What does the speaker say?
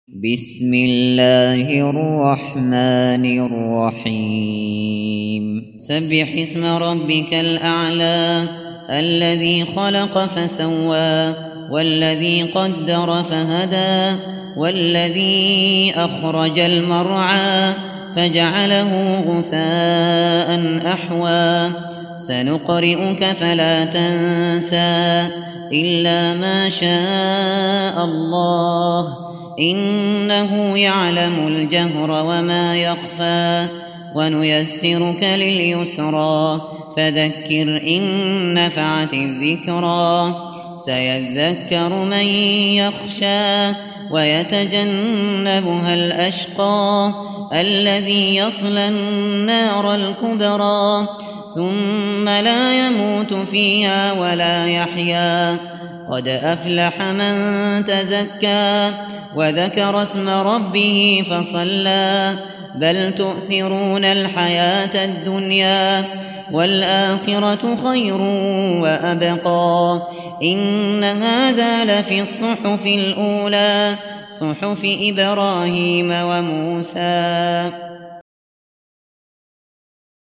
بسم الله الرحمن الرحيم سبح اسم ربك الأعلى الذي خلق فسوى والذي قدر فهدى والذي أخرج المرعى فجعله غثاء أحوى سنقرئك فلا تنسى إلا ما شاء الله إنه يعلم الجهر وما يخفى ونيسرك لليسرى فذكر إن نفعت الذكرى سيذكر من يخشى ويتجنبها الأشقى الذي يصلى النار الكبرى ثم لا يموت فيها ولا يحيا قد أفلح من تزكى وذكر اسم ربه فصلى بل تؤثرون الحياة الدنيا والآخرة خير وأبقى إن هذا لفي الصحف الأولى صحف إبراهيم وموسى